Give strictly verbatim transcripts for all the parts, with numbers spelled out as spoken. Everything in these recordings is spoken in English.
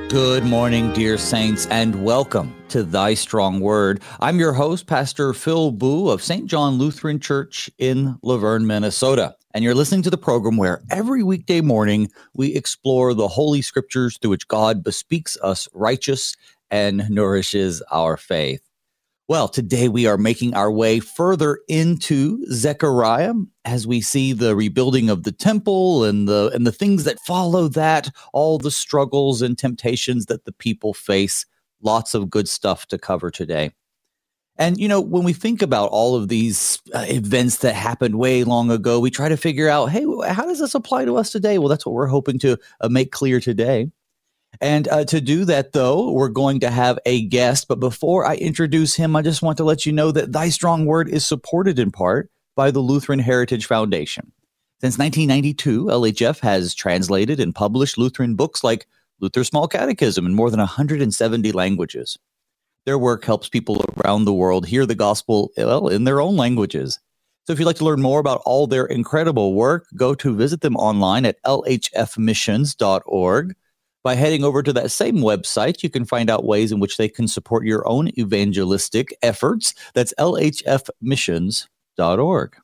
Good morning, dear saints, and welcome to Thy Strong Word. I'm your host, Pastor Phil Boo of Saint John Lutheran Church in Laverne, Minnesota. And you're listening to the program where every weekday morning we explore the Holy Scriptures through which God bespeaks us righteous and nourishes our faith. Well, today we are making our way further into Zechariah as we see the rebuilding of the temple and the and the things that follow that, all the struggles and temptations that the people face. Lots of good stuff to cover today. And, you know, when we think about all of these uh, events that happened way long ago, we try to figure out, hey, how does this apply to us today? Well, that's what we're hoping to uh, make clear today. And uh, to do that, though, we're going to have a guest. But before I introduce him, I just want to let you know that Thy Strong Word is supported in part by the Lutheran Heritage Foundation. Since nineteen ninety-two, L H F has translated and published Lutheran books like Luther's Small Catechism in more than one hundred seventy languages. Their work helps people around the world hear the gospel, well, in their own languages. So if you'd like to learn more about all their incredible work, go to visit them online at l h f missions dot org. By heading over to that same website, you can find out ways in which they can support your own evangelistic efforts. That's l h f missions dot org.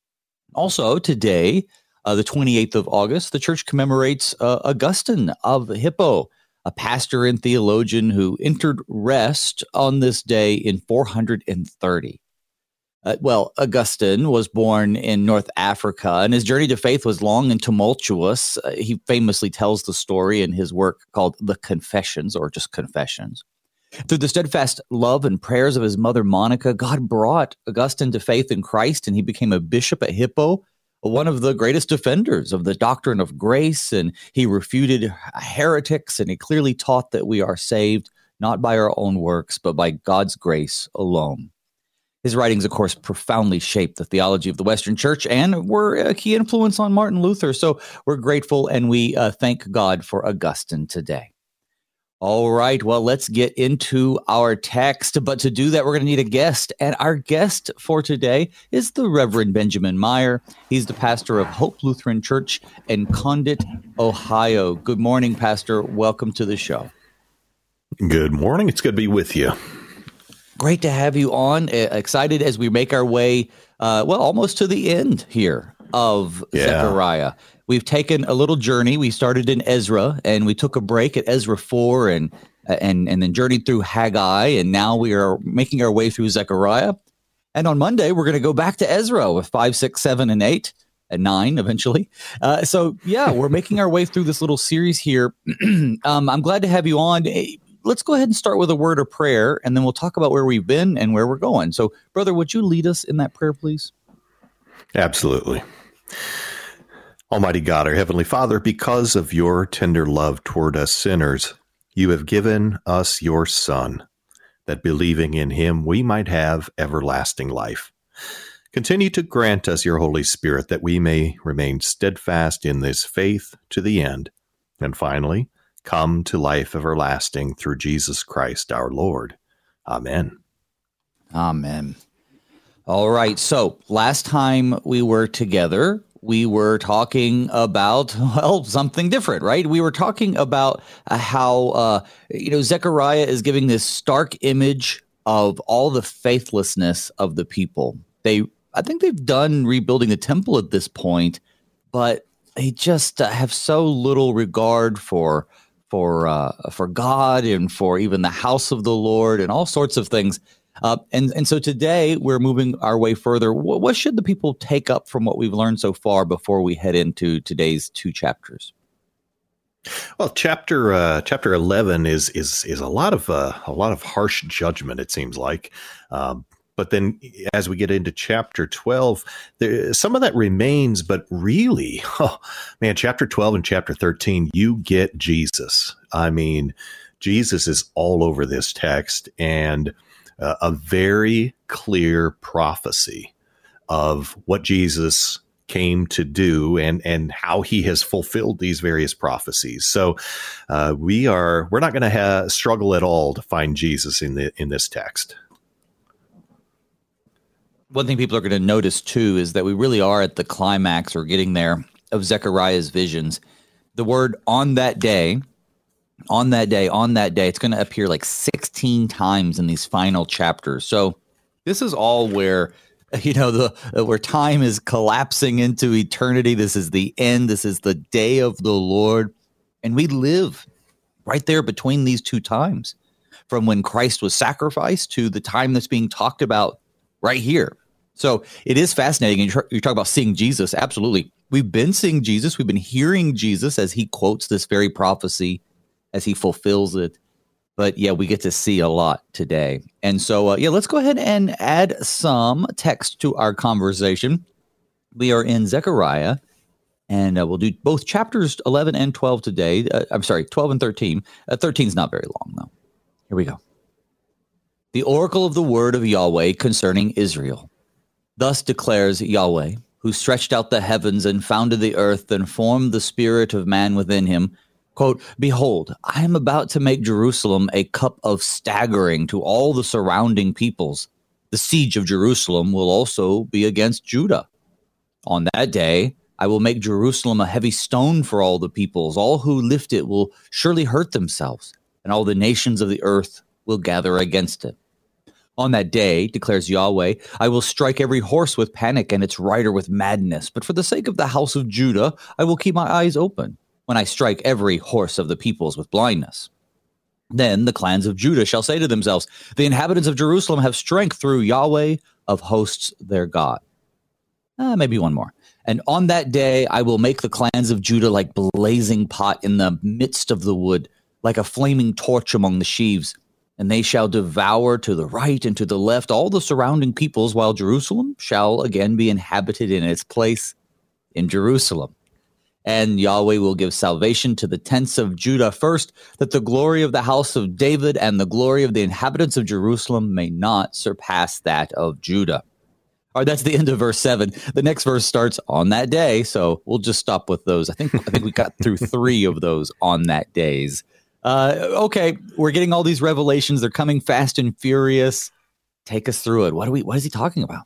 Also, today, uh, the twenty-eighth of August, the church commemorates uh, Augustine of Hippo, a pastor and theologian who entered rest on this day in four hundred thirty. Uh, well, Augustine was born in North Africa, and his journey to faith was long and tumultuous. Uh, he famously tells the story in his work called The Confessions, or just Confessions. Through the steadfast love and prayers of his mother, Monica, God brought Augustine to faith in Christ, and he became a bishop at Hippo, one of the greatest defenders of the doctrine of grace, and he refuted heretics, and he clearly taught that we are saved not by our own works, but by God's grace alone. His writings, of course, profoundly shaped the theology of the Western Church and were a key influence on Martin Luther. So we're grateful and we uh, thank God for Augustine today. All right, well, let's get into our text. But to do that, we're going to need a guest. And our guest for today is the Reverend Benjamin Meyer. He's the pastor of Hope Lutheran Church in Condit, Ohio. Good morning, Pastor. Welcome to the show. Good morning. It's good to be with you. Great to have you on. Uh, excited as we make our way, uh, well, almost to the end here of yeah. Zechariah. We've taken a little journey. We started in Ezra, and we took a break at Ezra four, and and and then journeyed through Haggai, and now we are making our way through Zechariah. And on Monday, we're going to go back to Ezra with five, six, seven, and eight, and nine eventually. Uh, so, yeah, we're making our way through this little series here. um, I'm glad to have you on. Let's go ahead and start with a word of prayer, and then we'll talk about where we've been and where we're going. So, brother, would you lead us in that prayer, please? Absolutely. Almighty God, our Heavenly Father, because of your tender love toward us sinners, you have given us your Son, that believing in him we might have everlasting life. Continue to grant us your Holy Spirit, that we may remain steadfast in this faith to the end. And finally, come to life everlasting through Jesus Christ our Lord. Amen. Amen. All right. So last time we were together, we were talking about, well, something different, right? We were talking about uh, how, uh, you know, Zechariah is giving this stark image of all the faithlessness of the people. They, I think they've done rebuilding the temple at this point, but they just uh, have so little regard for for uh, for God and for even the house of the Lord and all sorts of things. Uh, and, and so today we're moving our way further. What, what should the people take up from what we've learned so far before we head into today's two chapters? Well, chapter uh, chapter eleven is is is a lot of uh, a lot of harsh judgment. It seems like, um, but then as we get into chapter twelve, there, some of that remains. But really, oh, man, chapter twelve and chapter thirteen, you get Jesus. I mean, Jesus is all over this text, and uh, a very clear prophecy of what Jesus came to do and and how he has fulfilled these various prophecies. So uh, we are we're not going to ha- struggle at all to find Jesus in the in this text. One thing people are going to notice too is that we really are at the climax or getting there of Zechariah's visions. The word "on that day" On that day, on that day, it's going to appear like sixteen times in these final chapters. So this is all where, you know, the where time is collapsing into eternity. This is the end. This is the day of the Lord. And we live right there between these two times, from when Christ was sacrificed to the time that's being talked about right here. So it is fascinating. And you talk about seeing Jesus. Absolutely. We've been seeing Jesus. We've been hearing Jesus as he quotes this very prophecy, as he fulfills it. But yeah, we get to see a lot today. And so, uh, yeah, let's go ahead and add some text to our conversation. We are in Zechariah, and uh, we'll do both chapters eleven and twelve today. Uh, I'm sorry, twelve and thirteen. Uh, thirteen is not very long, though. Here we go. The oracle of the word of Yahweh concerning Israel. Thus declares Yahweh, who stretched out the heavens and founded the earth and formed the spirit of man within him. Quote, behold, I am about to make Jerusalem a cup of staggering to all the surrounding peoples. The siege of Jerusalem will also be against Judah. On that day, I will make Jerusalem a heavy stone for all the peoples. All who lift it will surely hurt themselves, and all the nations of the earth will gather against it. On that day, declares Yahweh, I will strike every horse with panic and its rider with madness. But for the sake of the house of Judah, I will keep my eyes open when I strike every horse of the peoples with blindness. Then the clans of Judah shall say to themselves, the inhabitants of Jerusalem have strength through Yahweh of hosts their God. Uh, maybe one more. And on that day, I will make the clans of Judah like blazing pot in the midst of the wood, like a flaming torch among the sheaves. And they shall devour to the right and to the left all the surrounding peoples, while Jerusalem shall again be inhabited in its place in Jerusalem. And Yahweh will give salvation to the tents of Judah first, that the glory of the house of David and the glory of the inhabitants of Jerusalem may not surpass that of Judah. All right, that's the end of verse seven. The next verse starts on that day, so we'll just stop with those. I think I think we got through three of those on that days. Uh, okay, we're getting all these revelations. They're coming fast and furious. Take us through it. What are we? What is he talking about?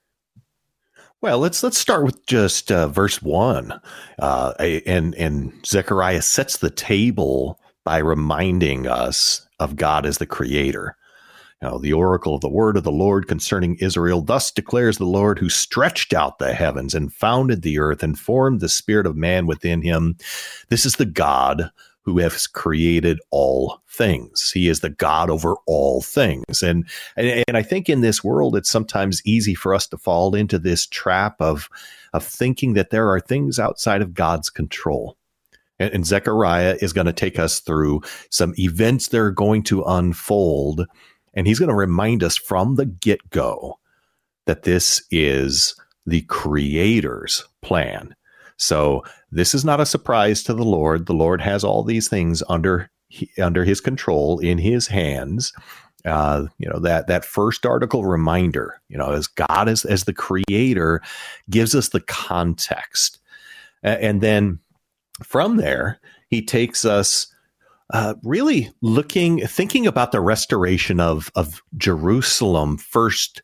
Well, let's let's start with just uh, verse one, uh, and and Zechariah sets the table by reminding us of God as the Creator. You know, the oracle of the word of the Lord concerning Israel. Thus declares the Lord, who stretched out the heavens and founded the earth and formed the spirit of man within him. This is the God who has created all things. He is the God over all things. And, and and I think in this world, it's sometimes easy for us to fall into this trap of, of thinking that there are things outside of God's control. And, and Zechariah is going to take us through some events that are going to unfold. And he's going to remind us from the get-go that this is the Creator's plan. So this is not a surprise to the Lord. The Lord has all these things under under his control, in his hands. Uh, you know, that that first article reminder, you know, as God as, as the Creator gives us the context. And then from there, he takes us uh, really looking, thinking about the restoration of, of Jerusalem first.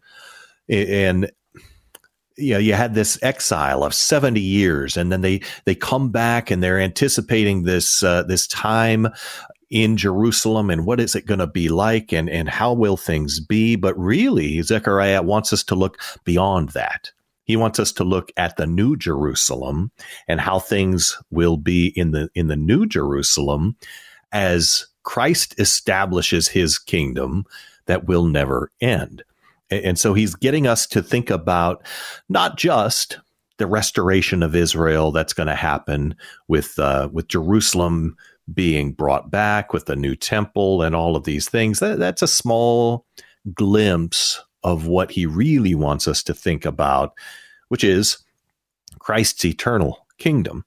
And you know, you had this exile of seventy years, and then they, they come back and they're anticipating this, uh, this time in Jerusalem, and what is it going to be like, and, and how will things be? But really, Zechariah wants us to look beyond that. He wants us to look at the new Jerusalem and how things will be in the, in the new Jerusalem as Christ establishes his kingdom that will never end. And so he's getting us to think about not just the restoration of Israel that's going to happen with uh, with Jerusalem being brought back, with the new temple and all of these things. That, that's a small glimpse of what he really wants us to think about, which is Christ's eternal kingdom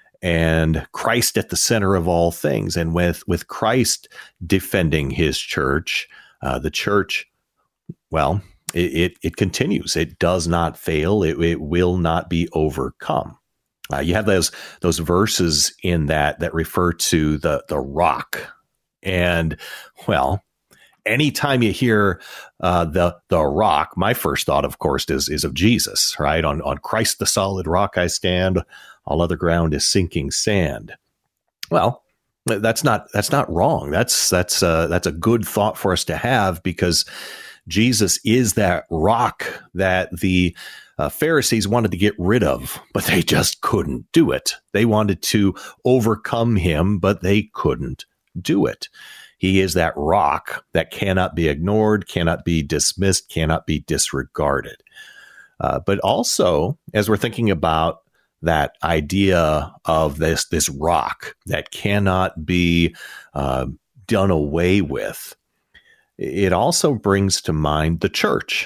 and Christ at the center of all things. And with, with Christ defending his church, uh, the church, well, It, it it continues. It does not fail. It, it will not be overcome. Uh, you have those those verses in that that refer to the the rock, and well, anytime you hear uh, the the rock, my first thought, of course, is is of Jesus, right? On on Christ the solid rock I stand. All other ground is sinking sand. Well, That's not that's not wrong. That's that's uh, that's a good thought for us to have, because Jesus is that rock that the uh, Pharisees wanted to get rid of, but they just couldn't do it. They wanted to overcome him, but they couldn't do it. He is that rock that cannot be ignored, cannot be dismissed, cannot be disregarded. Uh, but also, as we're thinking about that idea of this this rock that cannot be uh, done away with, it also brings to mind the church.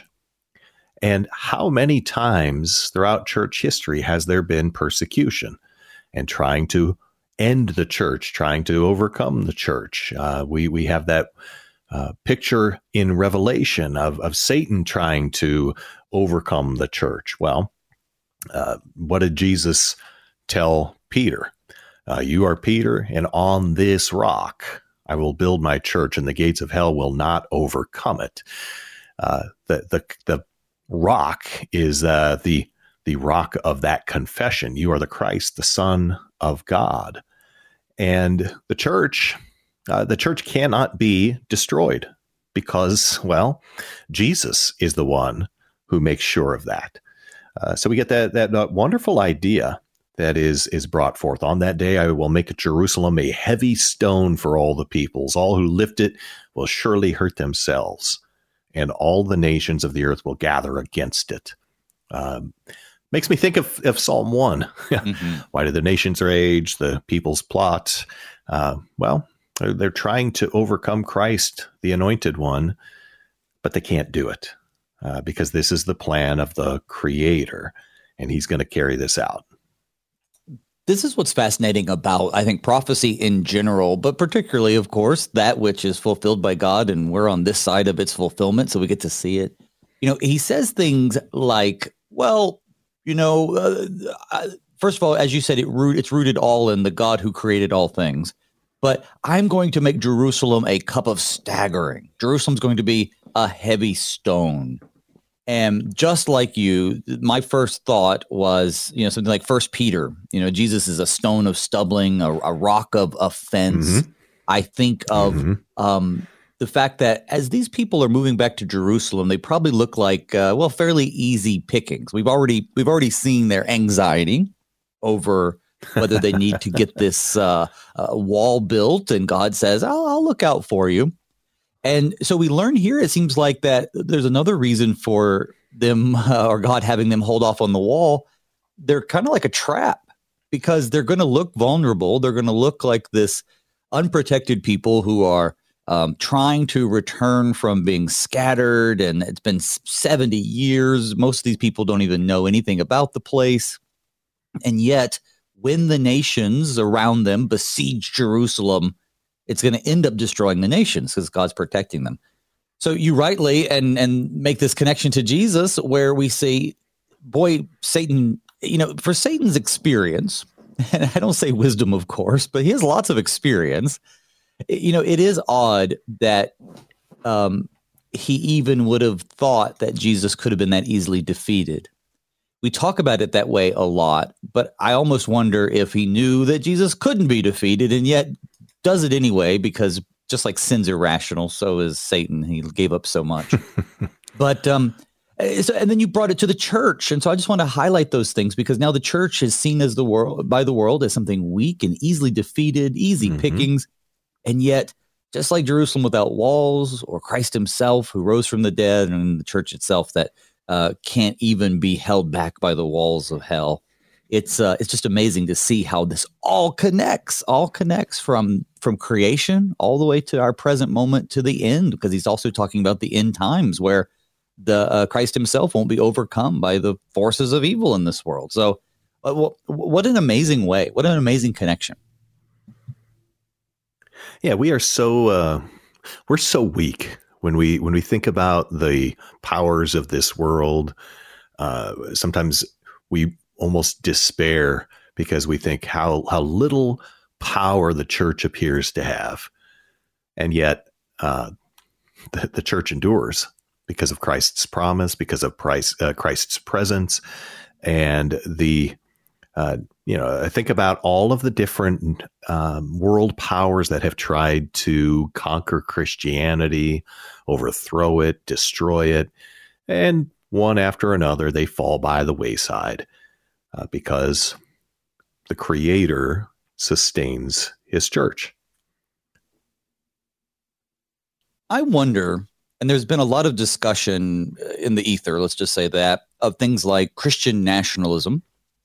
And how many times throughout church history has there been persecution and trying to end the church, trying to overcome the church? Uh, we we have that uh, picture in Revelation of, of Satan trying to overcome the church. Well, Uh, what did Jesus tell Peter? Uh, you are Peter, and on this rock I will build my church, and the gates of hell will not overcome it. Uh, the the the rock is uh, the the rock of that confession. You are the Christ, the Son of God, and the church. Uh, the church cannot be destroyed because, well, Jesus is the one who makes sure of that. Uh, so we get that that uh, wonderful idea that is is brought forth. On that day, I will make Jerusalem a heavy stone for all the peoples. All who lift it will surely hurt themselves, and all the nations of the earth will gather against it. Um, makes me think of, of Psalm one. Mm-hmm. Why do the nations rage, the peoples plot? Uh, well, they're, they're trying to overcome Christ, the Anointed One, but they can't do it. Uh, because this is the plan of the Creator, and he's going to carry this out. This is what's fascinating about, I think, prophecy in general, but particularly, of course, that which is fulfilled by God, and we're on this side of its fulfillment, so we get to see it. You know, he says things like, well, you know, uh, first of all, as you said, it root, it's rooted all in the God who created all things. But I'm going to make Jerusalem a cup of staggering. Jerusalem's going to be a heavy stone. And just like you, my first thought was, you know, something like First Peter. You know, Jesus is a stone of stumbling, a, a rock of offense. Mm-hmm. I think of mm-hmm. um, the fact that as these people are moving back to Jerusalem, they probably look like, uh, well, fairly easy pickings. We've already we've already seen their anxiety over whether they need to get this uh, uh, wall built, and God says, I'll, I'll look out for you. And so we learn here, it seems like that there's another reason for them uh, or God having them hold off on the wall. They're kind of like a trap because they're going to look vulnerable. They're going to look like this unprotected people who are um, trying to return from being scattered. And it's been seventy years. Most of these people don't even know anything about the place. And yet, when the nations around them besiege Jerusalem, it's going to end up destroying the nations because God's protecting them. So you rightly and and make this connection to Jesus where we say, boy, Satan, you know, for Satan's experience, and I don't say wisdom, of course, but he has lots of experience. You know, it is odd that um, he even would have thought that Jesus could have been that easily defeated. We talk about it that way a lot, but I almost wonder if he knew that Jesus couldn't be defeated and yet does it anyway, because just like sin's irrational, so is Satan. He gave up so much. But um, so, and then you brought it to the church, and so I just want to highlight those things because now the church is seen as the world by the world as something weak and easily defeated, easy mm-hmm. pickings, and yet just like Jerusalem without walls, or Christ Himself who rose from the dead, and the church itself that uh, can't even be held back by the walls of hell. It's uh, it's just amazing to see how this all connects, all connects from from creation all the way to our present moment to the end, because he's also talking about the end times where the uh, Christ Himself won't be overcome by the forces of evil in this world. So, uh, w- what an amazing way! What an amazing connection! Yeah, we are so uh, we're so weak when we when we think about the powers of this world. Uh, sometimes we almost despair because we think how how little power the church appears to have, and yet uh, the, the church endures because of Christ's promise, because of Christ, uh, Christ's presence, and the Uh, you know, I think about all of the different um, world powers that have tried to conquer Christianity, overthrow it, destroy it, and one after another, they fall by the wayside uh, because the Creator sustains his church. I wonder, and there's been a lot of discussion in the ether, let's just say that, of things like Christian nationalism.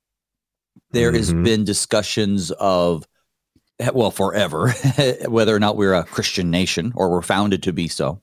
There mm-hmm. has been discussions of, well, forever, whether or not we're a Christian nation or we're founded to be so.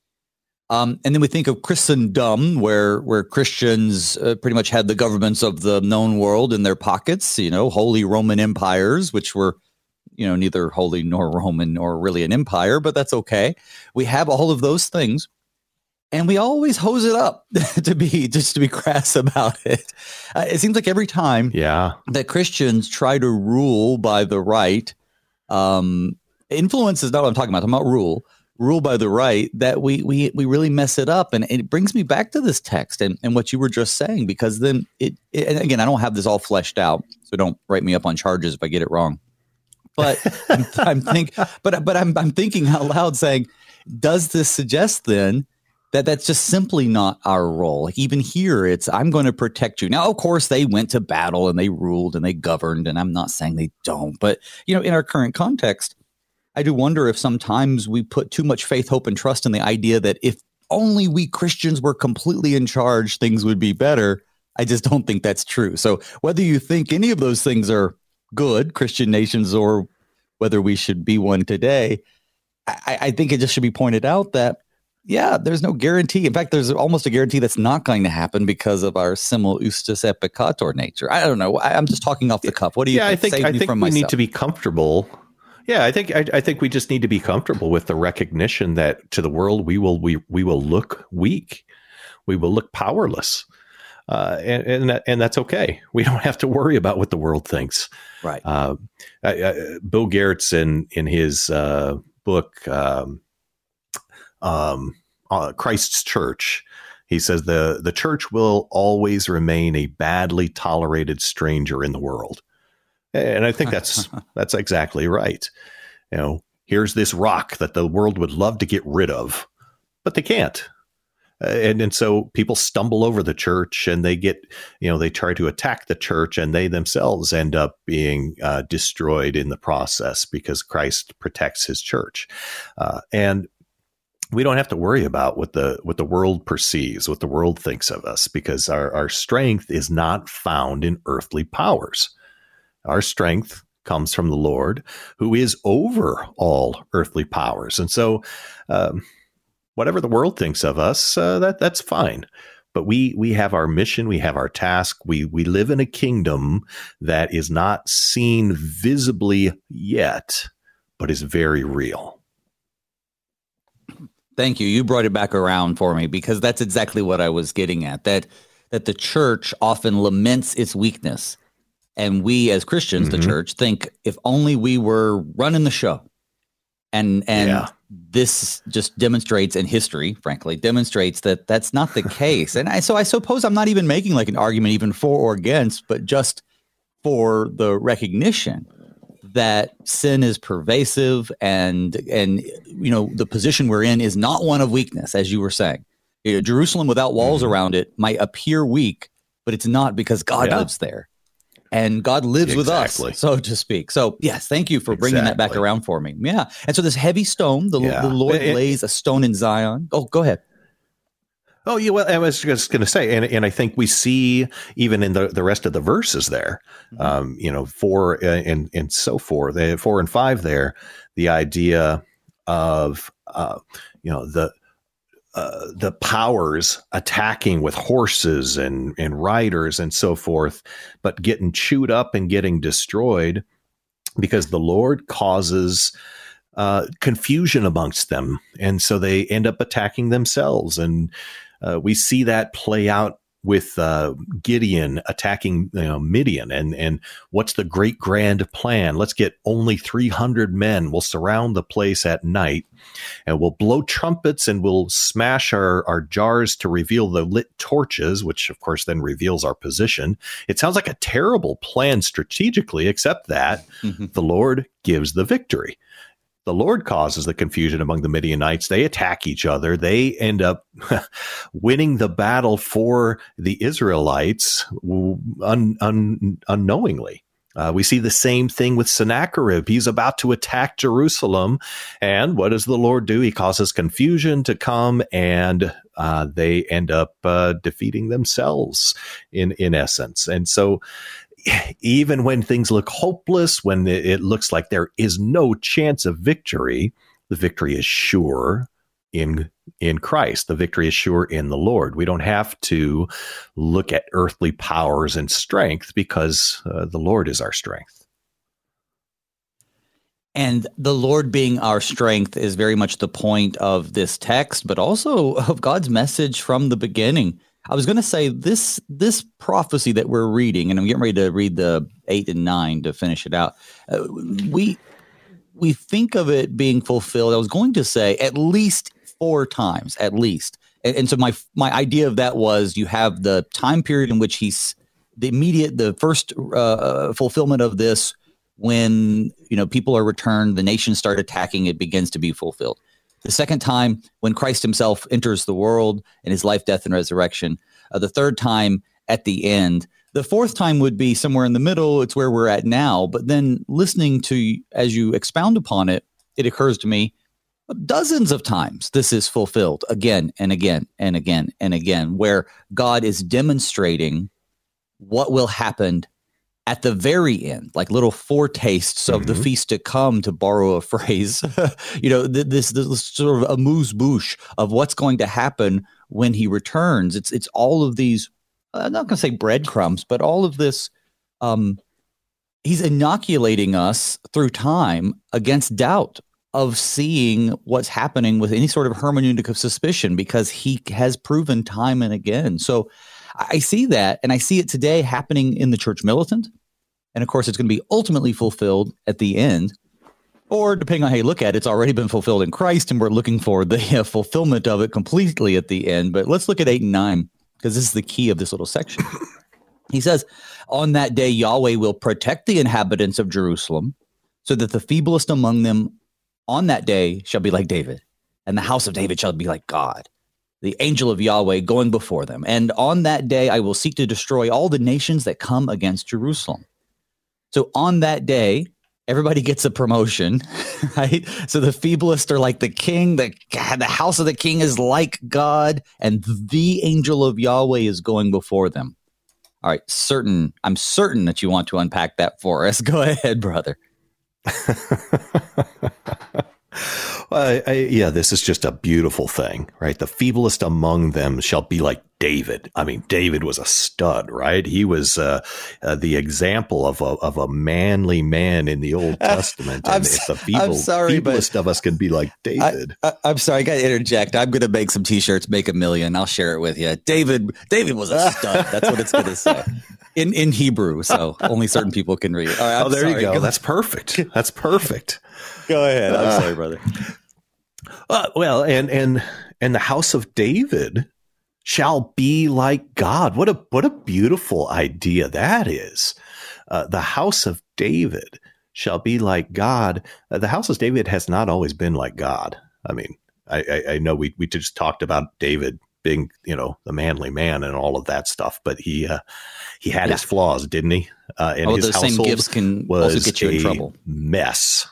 Um, and then we think of Christendom, where where Christians uh, pretty much had the governments of the known world in their pockets, you know, Holy Roman empires, which were, you know, neither holy nor Roman or really an empire, but that's okay. We have all of those things, and we always hose it up to be just to be crass about it. Uh, it seems like every time yeah. that Christians try to rule by the right, um, influence is not what I'm talking about. I'm talking about rule. Rule by the right, that we we we really mess it up. And it brings me back to this text and, and what you were just saying, because then it, it, and again, I don't have this all fleshed out, so don't write me up on charges if I get it wrong. But I'm, I'm think, but but I'm I'm thinking out loud, saying, does this suggest then that that's just simply not our role? Like even here, it's I'm going to protect you. Now, of course, they went to battle and they ruled and they governed, and I'm not saying they don't, but you know, in our current context, I do wonder if sometimes we put too much faith, hope, and trust in the idea that if only we Christians were completely in charge, things would be better. I just don't think that's true. So whether you think any of those things are good, Christian nations, or whether we should be one today, I, I think it just should be pointed out that, yeah, there's no guarantee. In fact, there's almost a guarantee that's not going to happen because of our simul justus et peccator nature. I don't know. I, I'm just talking off the cuff. What do you yeah, think? I think, I think we myself. need to be comfortable. Yeah, I think I, I think we just need to be comfortable with the recognition that to the world we will we we will look weak, we will look powerless, uh, and and, that, and that's okay. We don't have to worry about what the world thinks. Right. Uh, I, I, Bill Gertz in in his uh, book um, um, uh, Christ's Church, he says the the church will always remain a badly tolerated stranger in the world. And I think that's that's exactly right. You know, here's this rock that the world would love to get rid of, but they can't. Uh, and and so people stumble over the church, and they get, you know, they try to attack the church, and they themselves end up being uh, destroyed in the process because Christ protects his church. Uh, and we don't have to worry about what the what the world perceives, what the world thinks of us, because our, our strength is not found in earthly powers. Our strength comes from the Lord, who is over all earthly powers. And so um, whatever the world thinks of us, uh, that that's fine. But we we have our mission, we have our task. We we live in a kingdom that is not seen visibly yet, but is very real. Thank you. You brought it back around for me, because that's exactly what I was getting at, that that the church often laments its weakness. And we as Christians, mm-hmm. the church, think if only we were running the show. And and yeah. this just demonstrates, in history, frankly, demonstrates that that's not the case. And I, so I suppose I'm not even making like an argument even for or against, but just for the recognition that sin is pervasive, and and you know the position we're in is not one of weakness, as you were saying. You know, Jerusalem without walls mm-hmm. around it might appear weak, but it's not, because God yeah. lives there. And God lives exactly. with us, so to speak. So, yes, thank you for bringing exactly. that back around for me. Yeah. And so this heavy stone, the, yeah. the Lord it, lays a stone in Zion. Oh, go ahead. Oh, yeah. Well, I was just going to say, and, and I think we see even in the, the rest of the verses there, mm-hmm. um, you know, four uh, and, and so forth, uh, four and five there, the idea of, uh, you know, the, Uh, the powers attacking with horses and, and riders and so forth, but getting chewed up and getting destroyed because the Lord causes uh, confusion amongst them. And so they end up attacking themselves. And uh, we see that play out with uh, Gideon attacking you know, Midian, and and what's the great grand plan? Let's get only three hundred men. We'll surround the place at night, and we'll blow trumpets, and we'll smash our, our jars to reveal the lit torches, which of course then reveals our position. It sounds like a terrible plan strategically, except that mm-hmm. the Lord gives the victory. The Lord causes the confusion among the Midianites. They attack each other. They end up winning the battle for the Israelites un, un, unknowingly. Uh, we see the same thing with Sennacherib. He's about to attack Jerusalem. And what does the Lord do? He causes confusion to come, and uh, they end up uh, defeating themselves in, in essence. And so even when things look hopeless, when it looks like there is no chance of victory, the victory is sure in in Christ. The victory is sure in the Lord. We don't have to look at earthly powers and strength, because uh, the Lord is our strength. And the Lord being our strength is very much the point of this text, but also of God's message from the beginning. I was going to say this this prophecy that we're reading, and I'm getting ready to read the eight and nine to finish it out. Uh, we we think of it being fulfilled. I was going to say at least four times, at least. And, and so my my idea of that was you have the time period in which he's the immediate, the first uh, fulfillment of this when you know people are returned, the nations start attacking, it begins to be fulfilled. The second time, when Christ himself enters the world in his life, death, and resurrection. Uh, the third time, at the end. The fourth time would be somewhere in the middle. It's where we're at now. But then listening to, as you expound upon it, it occurs to me dozens of times this is fulfilled again and again and again and again, where God is demonstrating what will happen at the very end, like little foretastes of mm-hmm. the feast to come, to borrow a phrase, you know, this, this sort of amuse-bouche of what's going to happen when he returns. It's it's all of these, I'm not going to say breadcrumbs, but all of this, um, he's inoculating us through time against doubt of seeing what's happening with any sort of hermeneutic of suspicion, because he has proven time and again. So I see that, and I see it today happening in the church militant. And of course, it's going to be ultimately fulfilled at the end. Or depending on how you look at it, it's already been fulfilled in Christ, and we're looking for the uh, fulfillment of it completely at the end. But let's look at eight and nine, because this is the key of this little section. He says, on that day, Yahweh will protect the inhabitants of Jerusalem, so that the feeblest among them on that day shall be like David, and the house of David shall be like God, the angel of Yahweh going before them. And on that day, I will seek to destroy all the nations that come against Jerusalem. So on that day, everybody gets a promotion, right? So the feeblest are like the king, the, the house of the king is like God, and the angel of Yahweh is going before them. All right, certain, I'm certain that you want to unpack that for us. Go ahead, brother. Uh, I, yeah, this is just a beautiful thing, right? The feeblest among them shall be like David. I mean, David was a stud, right? He was uh, uh, the example of a, of a manly man in the Old Testament. And if the feeble, sorry, feeblest of us can be like David. I, I, I'm sorry, I got to interject. I'm going to make some T-shirts, make a million. I'll share it with you. David, David was a stud. That's what it's going to say. In in Hebrew, so only certain people can read it. All right, oh, there sorry. you go. Go. That's perfect. That's perfect. Go ahead. I'm uh, sorry, brother. Uh, well, and and and the house of David shall be like God. What a what a beautiful idea that is. Uh, the house of David shall be like God. Uh, the house of David has not always been like God. I mean, I, I, I know we we just talked about David being, you know, the manly man and all of that stuff, but he uh, he had yeah. his flaws, didn't he? Uh, and oh, his those same gifts can was also get you a in trouble. Mess.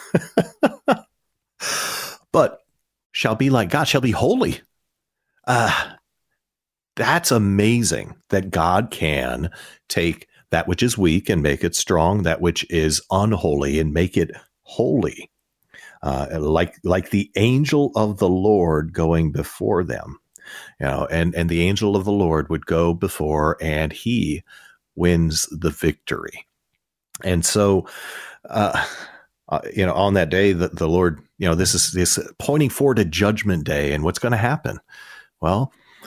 But shall be like God, shall be holy. Uh, that's amazing that God can take that which is weak and make it strong, that which is unholy and make it holy. Uh, like like the angel of the Lord going before them. You know, and, and the angel of the Lord would go before, and he wins the victory. And so, uh, uh, you know, on that day, the, the Lord, you know, this is this pointing forward to Judgment Day and what's going to happen. Well,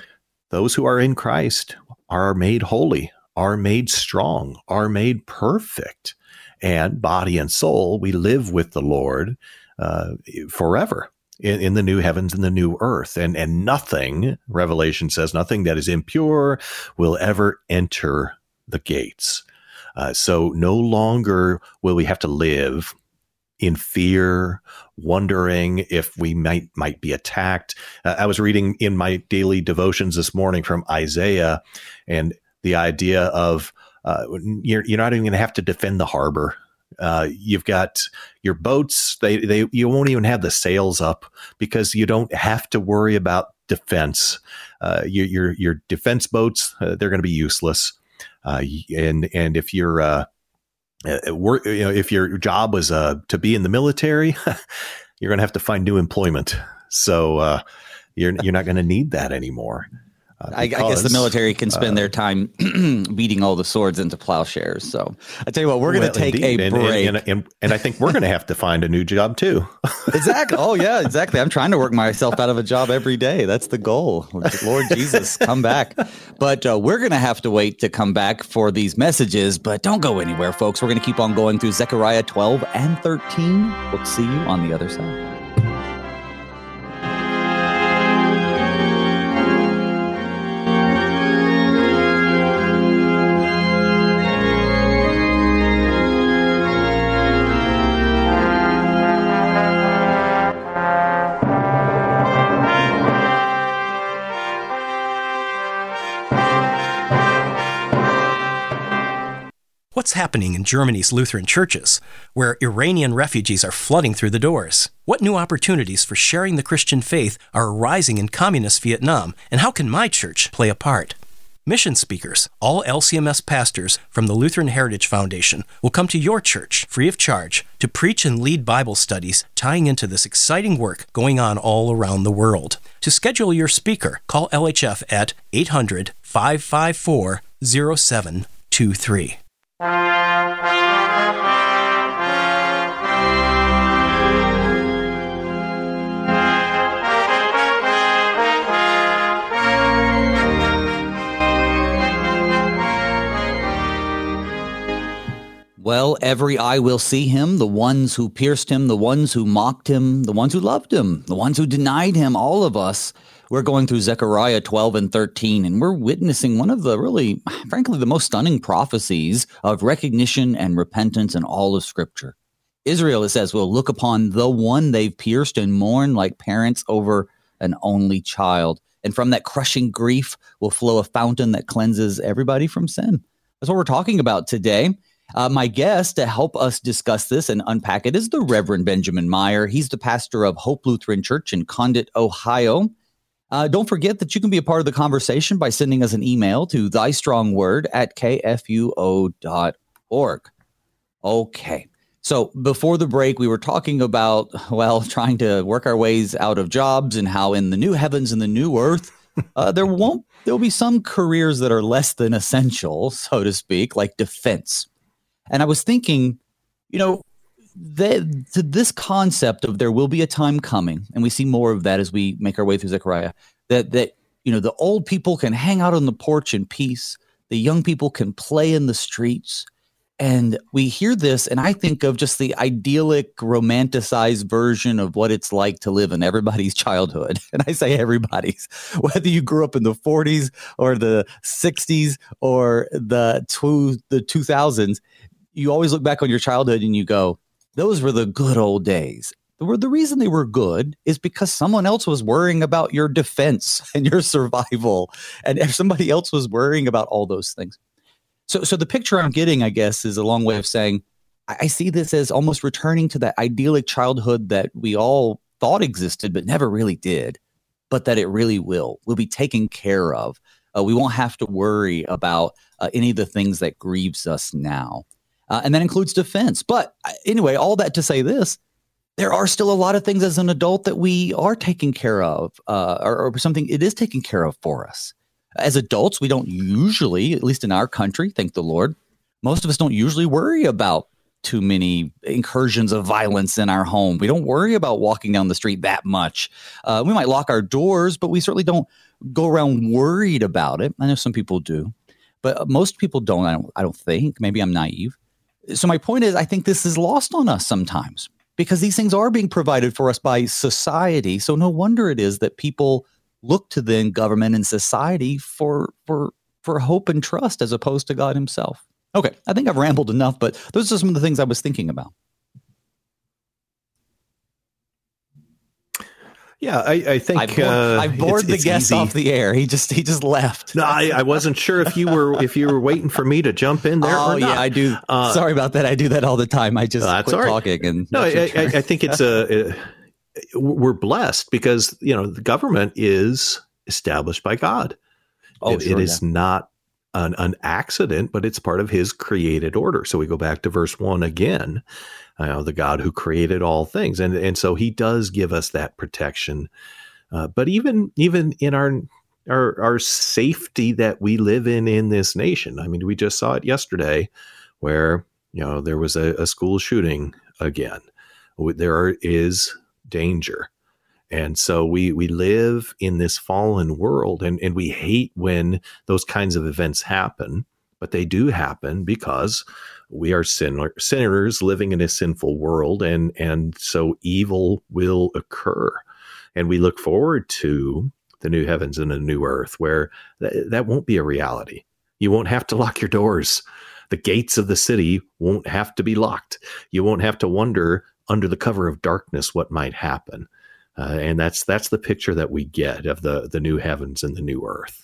those who are in Christ are made holy, are made strong, are made perfect. And body and soul, we live with the Lord uh, forever in, in the new heavens and the new earth. And, and nothing, Revelation says, nothing that is impure will ever enter the gates. Uh, so no longer will we have to live in fear, wondering if we might might be attacked. Uh, I was reading in my daily devotions this morning from Isaiah, and the idea of uh, you're, you're not even going to have to defend the harbor. Uh, you've got your boats; they they you won't even have the sails up because you don't have to worry about defense. Uh, your your your defense boats uh, they're going to be useless, uh, and and if you're uh, Uh, work, you know, if your job was uh, to be in the military, you're going to have to find new employment. So uh, you're you're not going to need that anymore. Uh, I, because, I guess the military can spend uh, their time beating all the swords into plowshares. So I tell you what, we're going to well, take indeed. a and, break. And, and, and, and I think we're going to have to find a new job too. Exactly. Oh, yeah, exactly. I'm trying to work myself out of a job every day. That's the goal. Lord Jesus, come back. But uh, we're going to have to wait to come back for these messages. But don't go anywhere, folks. We're going to keep on going through Zechariah twelve and thirteen. We'll see you on the other side. What's happening in Germany's Lutheran churches, where Iranian refugees are flooding through the doors? What new opportunities for sharing the Christian faith are arising in communist Vietnam, and how can my church play a part? Mission speakers, all L C M S pastors from the Lutheran Heritage Foundation, will come to your church free of charge to preach and lead Bible studies tying into this exciting work going on all around the world. To schedule your speaker, call L H F at eight hundred, five five four, zero seven two three. Well, every eye will see him, the ones who pierced him, the ones who mocked him, the ones who loved him, the ones who denied him, all of us. We're going through Zechariah twelve and thirteen, and we're witnessing one of the really, frankly, the most stunning prophecies of recognition and repentance in all of Scripture. Israel, it says, will look upon the one they've pierced and mourn like parents over an only child. And from that crushing grief will flow a fountain that cleanses everybody from sin. That's what we're talking about today. Uh, my guest to help us discuss this and unpack it is the Reverend Benjamin Meyer. He's the pastor of Hope Lutheran Church in Condit, Ohio. Uh, don't forget that you can be a part of the conversation by sending us an email to thystrongword at k f u o dot org. Okay. So before the break, we were talking about, well, trying to work our ways out of jobs and how in the new heavens and the new earth, uh, there won't, there'll be some careers that are less than essential, so to speak, like defense. And I was thinking, you know, that to this concept of there will be a time coming, and we see more of that as we make our way through Zechariah, that, that, you know, the old people can hang out on the porch in peace. The young people can play in the streets. And we hear this, and I think of just the idyllic, romanticized version of what it's like to live in everybody's childhood. And I say everybody's, whether you grew up in the forties or the sixties or the two, the two thousands, you always look back on your childhood and you go, those were the good old days. The, the reason they were good is because someone else was worrying about your defense and your survival. And if somebody else was worrying about all those things. So, so the picture I'm getting, I guess, is a long way of saying, I, I see this as almost returning to that idyllic childhood that we all thought existed, but never really did, but that it really will. We'll be taken care of. Uh, we won't have to worry about uh, any of the things that grieves us now. Uh, and that includes defense. But anyway, all that to say this, there are still a lot of things as an adult that we are taking care of, uh, or, or something it is taken care of for us. As adults, we don't usually, at least in our country, thank the Lord, most of us don't usually worry about too many incursions of violence in our home. We don't worry about walking down the street that much. Uh, we might lock our doors, but we certainly don't go around worried about it. I know some people do, but most people don't. I don't, I don't think. Maybe I'm naive. So my point is, I think this is lost on us sometimes because these things are being provided for us by society. So no wonder it is that people look to then government and society for for for hope and trust as opposed to God himself. Okay, I think I've rambled enough, but those are some of the things I was thinking about. Yeah, I, I think I bored, uh, I bored it's, the it's guest easy. off the air. He just he just left. No, I, I wasn't sure if you were if you were waiting for me to jump in there. Oh or yeah, not. I do. Uh, Sorry about that. I do that all the time. I just that's quit all right. talking and no, let your I, I, turn. I think it's a, a we're blessed because you know the government is established by God. Oh, it, sure, it is yeah. not an, an accident, but it's part of his created order. So we go back to verse one again, you know, the God who created all things. And, and so he does give us that protection. Uh, but even, even in our, our, our safety that we live in, in this nation, I mean, we just saw it yesterday where, you know, there was a, a school shooting again. There is danger. And so we we live in this fallen world, and, and we hate when those kinds of events happen, but they do happen because we are sinner, sinners living in a sinful world, and, and so evil will occur. And we look forward to the new heavens and the new earth where th- that won't be a reality. You won't have to lock your doors. The gates of the city won't have to be locked. You won't have to wonder under the cover of darkness what might happen. Uh, and that's that's the picture that we get of the, the new heavens and the new earth.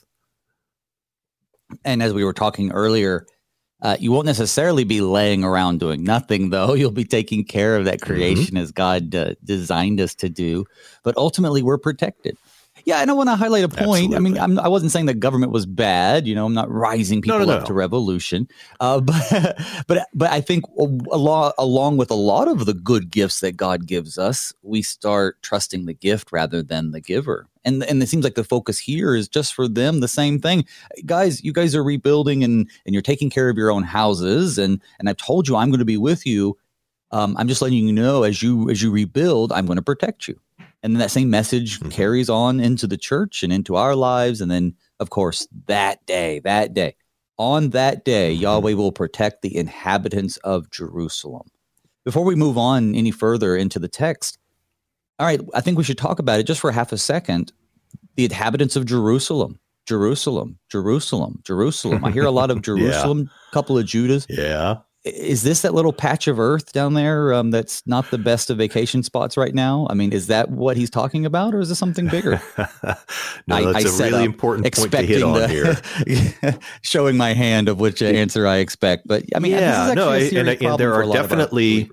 And as we were talking earlier, uh, you won't necessarily be laying around doing nothing, though. You'll be taking care of that creation mm-hmm. as God uh, designed us to do. But ultimately, we're protected. Yeah, and I want to highlight a point. Absolutely. I mean, I'm, I wasn't saying that government was bad. You know, I'm not rising people no, no, up no. to revolution. Uh, but but but I think along along with a lot of the good gifts that God gives us, we start trusting the gift rather than the giver. And and it seems like the focus here is just for them the same thing. Guys, you guys are rebuilding and and you're taking care of your own houses. And and I've told you I'm going to be with you. Um, I'm just letting you know as you as you rebuild, I'm going to protect you. And then that same message mm-hmm. carries on into the church and into our lives. And then, of course, that day, that day, on that day, mm-hmm. Yahweh will protect the inhabitants of Jerusalem. Before we move on any further into the text, all right, I think we should talk about it just for half a second. The inhabitants of Jerusalem, Jerusalem, Jerusalem, Jerusalem. I hear a lot of Jerusalem, yeah. couple of Judahs. Yeah. Is this that little patch of earth down there um, that's not the best of vacation spots right now? I mean, is that what he's talking about, or is this something bigger? no, that's I, I a really important point to hit on the, here. Showing my hand of which answer I expect. But I mean, yeah, no, I, and, and there are definitely,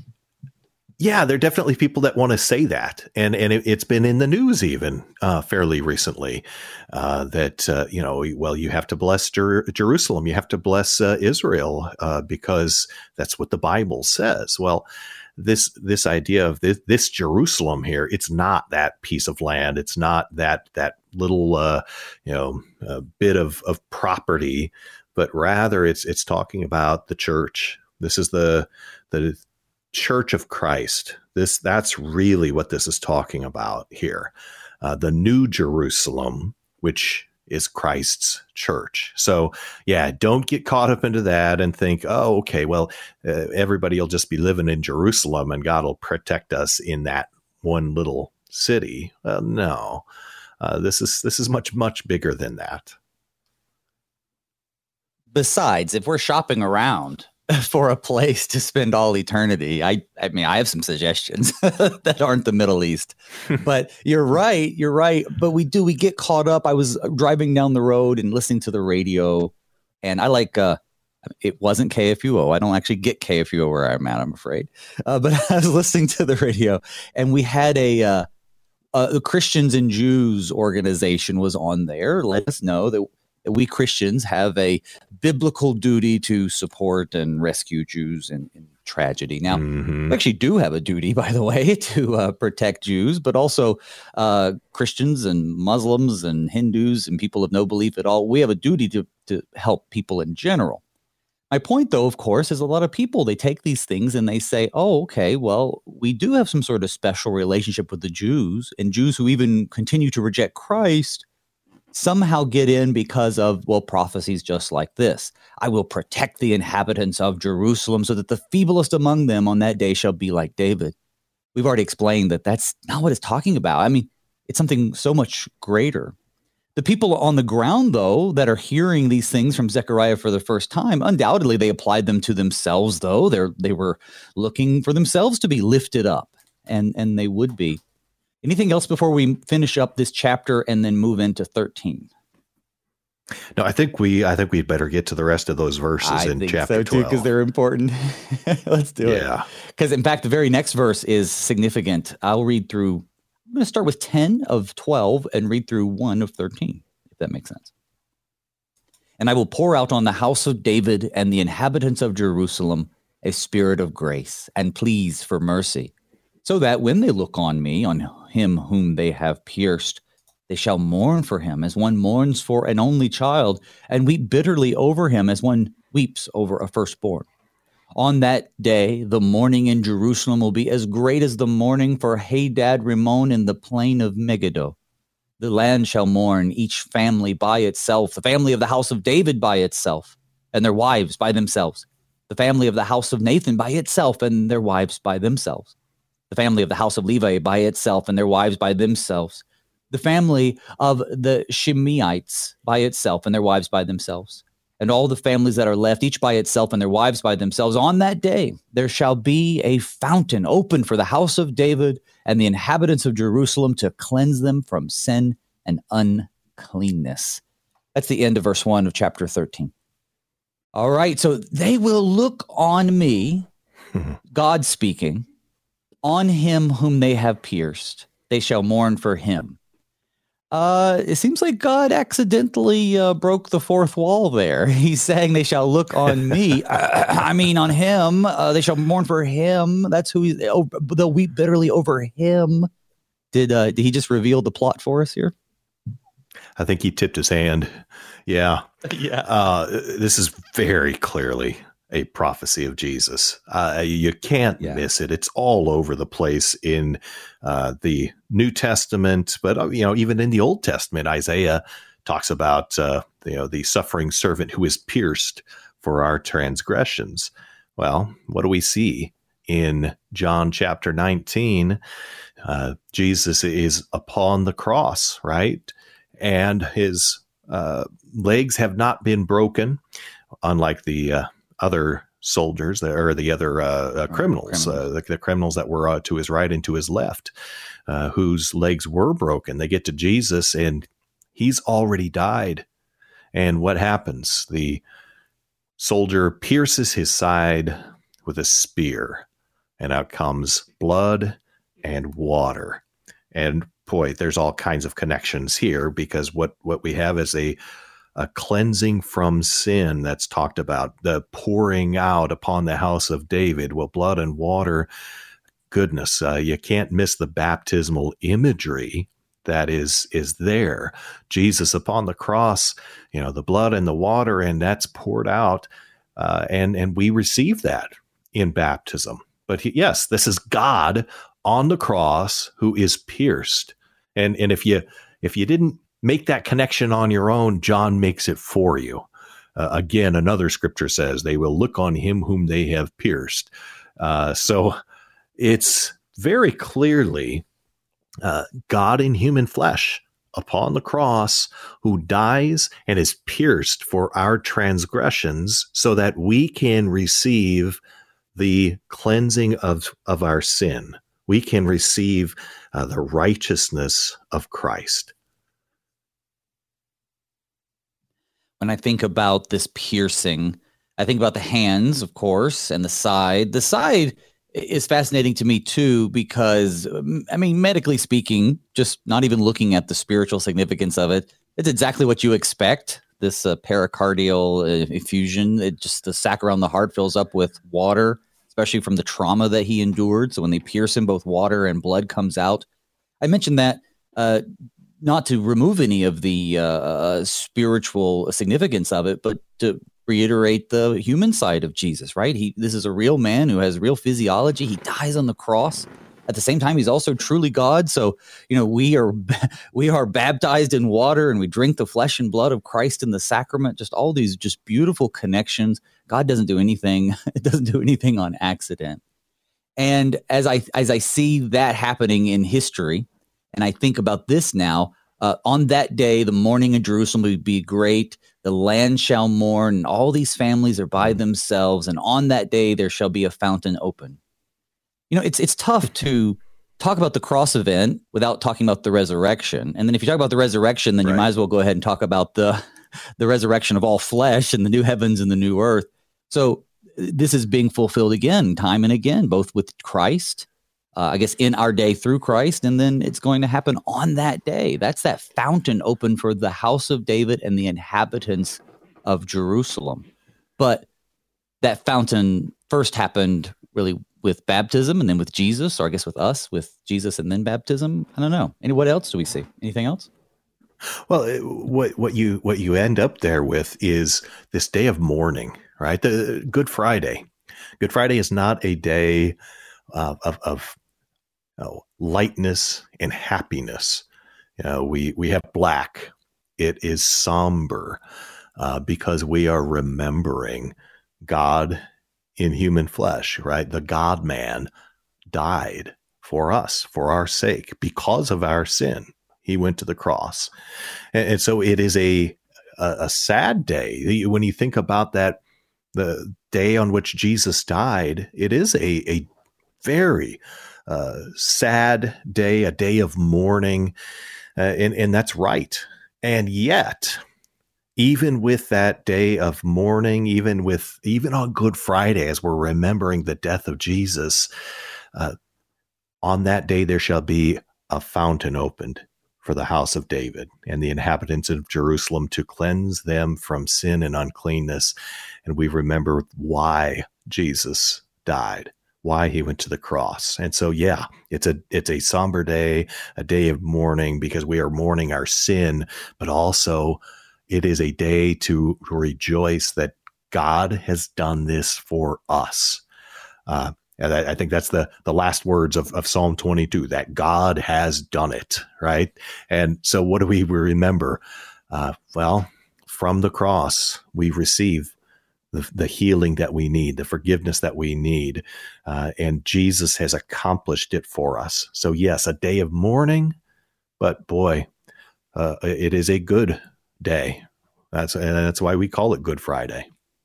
yeah, there are definitely people that want to say that. And, and it, it's been in the news even uh, fairly recently uh, that, uh, you know, well, you have to bless Jer- Jerusalem. You have to bless uh, Israel uh, because that's what the Bible says. Well, this this idea of this, this Jerusalem here, it's not that piece of land. It's not that that little, uh, you know, uh, bit of, of property, but rather it's it's talking about the church. This is the the Church of Christ. This that's really what this is talking about here. Uh, the New Jerusalem, which is Christ's church. So yeah, don't get caught up into that and think, oh, okay, well, uh, everybody will just be living in Jerusalem and God will protect us in that one little city. Well, no, uh, this is this is much, much bigger than that. Besides, if we're shopping around for a place to spend all eternity, I, I mean, I have some suggestions that aren't the Middle East, but you're right. You're right. But we do, we get caught up. I was driving down the road and listening to the radio, and I like, uh, it wasn't K F U O. I don't actually get K F U O where I'm at, I'm afraid. Uh, but I was listening to the radio, and we had a, uh, uh, the Christians and Jews organization was on there. Let us know that we Christians have a biblical duty to support and rescue Jews in, in tragedy. Now, mm-hmm. we actually do have a duty, by the way, to uh, protect Jews, but also uh, Christians and Muslims and Hindus and people of no belief at all. We have a duty to, to help people in general. My point, though, of course, is a lot of people, they take these things and they say, oh, okay, well, we do have some sort of special relationship with the Jews, and Jews who even continue to reject Christ somehow get in because of, well, prophecies just like this. I will protect the inhabitants of Jerusalem so that the feeblest among them on that day shall be like David. We've already explained that that's not what it's talking about. I mean, it's something so much greater. The people on the ground, though, that are hearing these things from Zechariah for the first time, undoubtedly they applied them to themselves, though. They're, they were looking for themselves to be lifted up, and, and they would be. Anything else before we finish up this chapter and then move into thirteen? No, I think we I think we'd better get to the rest of those verses I in think chapter so too, because they're important. Let's do it. Yeah. Because in fact, the very next verse is significant. I'll read through. I'm going to start with ten of twelve and read through one of thirteen, if that makes sense. And I will pour out on the house of David and the inhabitants of Jerusalem a spirit of grace and pleas for mercy, so that when they look on me, on him whom they have pierced, they shall mourn for him as one mourns for an only child, and weep bitterly over him as one weeps over a firstborn. On that day, the mourning in Jerusalem will be as great as the mourning for Hadad Rimmon in the plain of Megiddo. The land shall mourn, each family by itself, the family of the house of David by itself, and their wives by themselves, the family of the house of Nathan by itself, and their wives by themselves, the family of the house of Levi by itself, and their wives by themselves, the family of the Shimeites by itself, and their wives by themselves, and all the families that are left, each by itself, and their wives by themselves. On that day there shall be a fountain open for the house of David and the inhabitants of Jerusalem to cleanse them from sin and uncleanness. That's the end of verse one of chapter thirteen. All right, so they will look on me, God speaking, on him whom they have pierced. They shall mourn for him. Uh, it seems like God accidentally uh, broke the fourth wall there. He's saying they shall look on me. I, I mean, on him. Uh, they shall mourn for him. That's who he, oh, they'll weep bitterly over him. Did uh, did he just reveal the plot for us here? I think he tipped his hand. Yeah. Yeah. Uh, this is very clearly a prophecy of Jesus. Uh, you can't yeah. miss it. It's all over the place in uh, the New Testament, but uh, you know, even in the Old Testament, Isaiah talks about uh, you know the suffering servant who is pierced for our transgressions. Well, what do we see in John chapter nineteen? Uh, Jesus is upon the cross, right, and his uh, legs have not been broken, unlike the uh, other soldiers or the other uh, uh, criminals, uh, the, the criminals that were uh, to his right and to his left, uh, whose legs were broken. They get to Jesus and he's already died. And what happens? The soldier pierces his side with a spear, and out comes blood and water. And boy, there's all kinds of connections here, because what, what we have is a a cleansing from sin that's talked about, the pouring out upon the house of David. Well, blood and water, goodness, uh, you can't miss the baptismal imagery that is is there. Jesus upon the cross, you know, the blood and the water, and that's poured out, uh, and and we receive that in baptism. But he, yes, this is God on the cross who is pierced, and and if you if you didn't make that connection on your own, John makes it for you. Uh, again, another scripture says they will look on him whom they have pierced. Uh, so it's very clearly uh, God in human flesh upon the cross who dies and is pierced for our transgressions so that we can receive the cleansing of, of our sin. We can receive uh, the righteousness of Christ. When I think about this piercing, I think about the hands, of course, and the side. The side is fascinating to me, too, because, I mean, medically speaking, just not even looking at the spiritual significance of it, it's exactly what you expect. This uh, pericardial uh, effusion, it just the sac around the heart fills up with water, especially from the trauma that he endured. So when they pierce him, both water and blood comes out. I mentioned that uh, not to remove any of the uh, spiritual significance of it, but to reiterate the human side of Jesus, right? He, this is a real man who has real physiology. He dies on the cross. At the same time, he's also truly God. So, you know, we are we are baptized in water and we drink the flesh and blood of Christ in the sacrament. Just all these just beautiful connections. God doesn't do anything. It doesn't do anything on accident. And as I as I see that happening in history, and I think about this now, uh, on that day, the mourning in Jerusalem will be great. The land shall mourn, and all these families are by themselves. And on that day, there shall be a fountain open. You know, it's it's tough to talk about the cross event without talking about the resurrection. And then if you talk about the resurrection, then right. you might as well go ahead and talk about the the resurrection of all flesh and the new heavens and the new earth. So this is being fulfilled again, time and again, both with Christ, uh, I guess in our day through Christ, and then it's going to happen on that day. That's that fountain open for the house of David and the inhabitants of Jerusalem. But that fountain first happened really with baptism and then with Jesus, or I guess with us, with Jesus and then baptism. I don't know. Any, what else do we see? Anything else? Well, what what you what you end up there with is this day of mourning, right? The Good Friday. Good Friday is not a day uh, of of you know, lightness and happiness. You know, we we have black. It is somber uh, because we are remembering God in human flesh, right? The God-man died for us, for our sake, because of our sin. He went to the cross. And, and so it is a, a a sad day. When you think about that, the day on which Jesus died, it is a, a very uh, sad day, a day of mourning. Uh, and, and that's right. And yet, even with that day of mourning, even with even on Good Friday, as we're remembering the death of Jesus, uh, on that day there shall be a fountain opened for the house of David and the inhabitants of Jerusalem to cleanse them from sin and uncleanness. And we remember why Jesus died, why he went to the cross. And so, yeah, it's a it's a somber day, a day of mourning because we are mourning our sin, but also it is a day to rejoice that God has done this for us. Uh, and I, I think that's the, the last words of, of Psalm twenty-two, that God has done it, right? And so what do we remember? Uh, well, from the cross, we receive the, the healing that we need, the forgiveness that we need, uh, and Jesus has accomplished it for us. So yes, a day of mourning, but boy, uh, it is a good day. That's and that's why we call it Good Friday.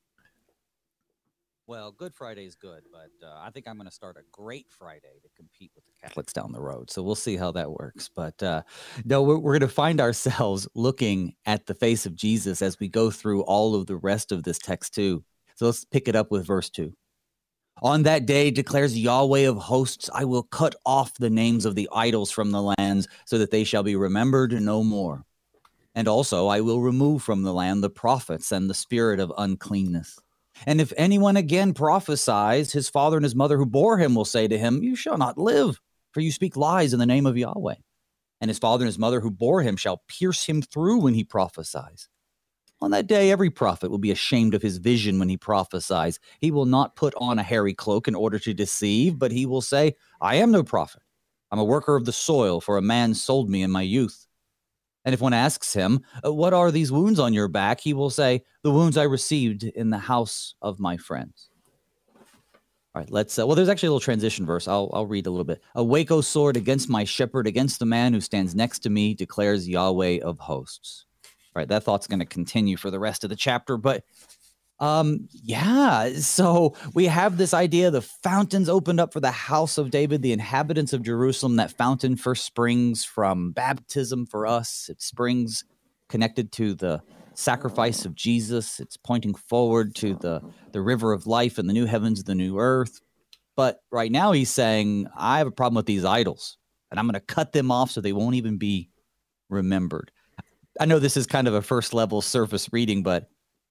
Well, Good Friday is good, but uh, I think I'm going to start a Great Friday to compete with the Catholics down the road. So we'll see how that works. But uh, no, we're, we're going to find ourselves looking at the face of Jesus as we go through all of the rest of this text too. So let's pick it up with verse two. On that day, declares Yahweh of hosts, I will cut off the names of the idols from the lands so that they shall be remembered no more. And also I will remove from the land the prophets and the spirit of uncleanness. And if anyone again prophesies, his father and his mother who bore him will say to him, you shall not live, for you speak lies in the name of Yahweh. And his father and his mother who bore him shall pierce him through when he prophesies. On that day, every prophet will be ashamed of his vision when he prophesies. He will not put on a hairy cloak in order to deceive, but he will say, I am no prophet. I'm a worker of the soil, for a man sold me in my youth. And if one asks him, what are these wounds on your back? He will say, the wounds I received in the house of my friends. All right, let's, uh, well, there's actually a little transition verse. I'll, I'll read a little bit. Awake, O sword, against my shepherd, against the man who stands next to me, declares Yahweh of hosts. All right, that thought's going to continue for the rest of the chapter, but um, yeah, so we have this idea, the fountains opened up for the house of David, the inhabitants of Jerusalem. That fountain first springs from baptism for us. It springs connected to the sacrifice of Jesus. It's pointing forward to the, the river of life and the new heavens and the new earth. But right now he's saying, I have a problem with these idols, and I'm going to cut them off so they won't even be remembered. I know this is kind of a first level surface reading, but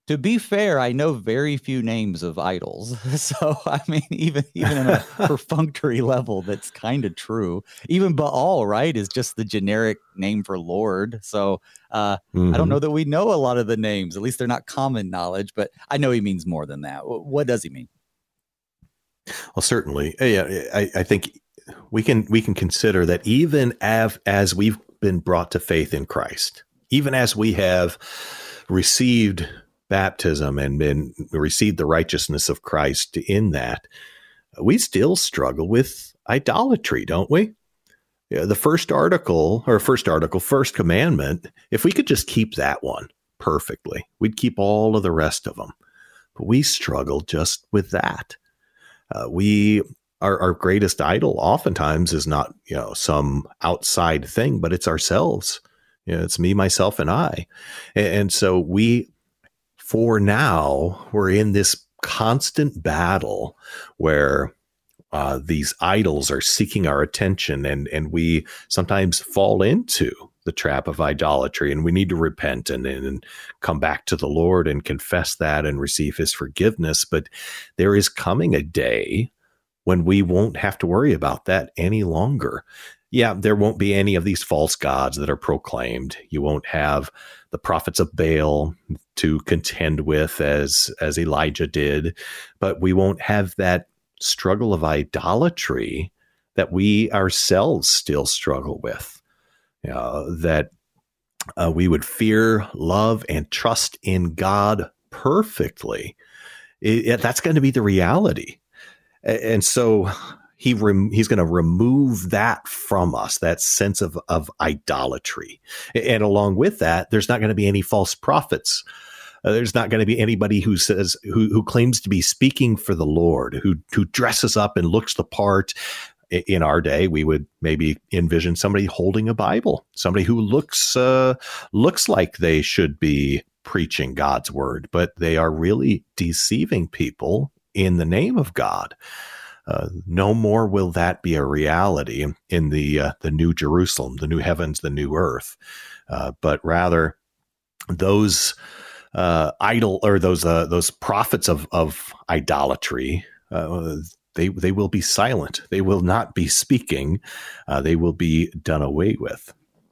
To be fair, I know very few names of idols. So, I mean, even even in a perfunctory level, that's kind of true. Even Baal, right, is just the generic name for Lord. So uh, mm-hmm. I don't know that we know a lot of the names. At least they're not common knowledge, but I know he means more than that. What does he mean? Well, certainly. Yeah, I, I think we can we can consider that even as, as we've been brought to faith in Christ, even as we have received baptism and been received the righteousness of Christ in that, we still struggle with idolatry, don't we? Yeah, the first article or first article, first commandment, if we could just keep that one perfectly, we'd keep all of the rest of them. But we struggle just with that. Uh, we our, our greatest idol oftentimes is not, you know, some outside thing, but it's ourselves. You know, it's me, myself, and I. And, and so we For now, we're in this constant battle where uh, these idols are seeking our attention, and, and we sometimes fall into the trap of idolatry, and we need to repent and, and come back to the Lord and confess that and receive his forgiveness. But there is coming a day when we won't have to worry about that any longer. Yeah, there won't be any of these false gods that are proclaimed. You won't have the prophets of Baal to contend with as, as Elijah did, but we won't have that struggle of idolatry that we ourselves still struggle with. You know, that uh, we would fear, love, and trust in God perfectly. It, it, that's going to be the reality. And so He rem- he's going to remove that from us, that sense of, of idolatry. And along with that, there's not going to be any false prophets. Uh, there's not going to be anybody who says who, who claims to be speaking for the Lord, who who dresses up and looks the part. In our day, we would maybe envision somebody holding a Bible, somebody who looks uh, looks like they should be preaching God's word, but they are really deceiving people in the name of God. Uh, no more will that be a reality in the uh, the new Jerusalem, the new heavens, the new earth, uh, but rather those uh, idol or those uh, those prophets of of idolatry, uh, they they will be silent. They will not be speaking. Uh, they will be done away with.